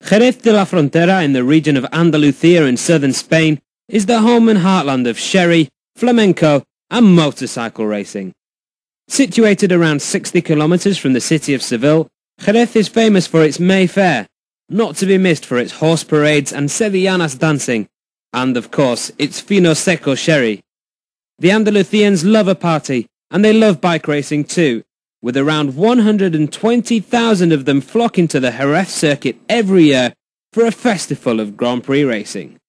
Jerez de la Frontera in the region of Andalusia in southern Spain is the home and heartland of sherry, flamenco and motorcycle racing. Situated around 60 kilometers from the city of Seville, Jerez is famous for its May Fair, not to be missed for its horse parades and sevillanas dancing, and of course its Fino Seco sherry. The Andalusians love a party, and they love bike racing too, with around 120,000 of them flocking to the Jerez circuit every year for a festival of Grand Prix racing.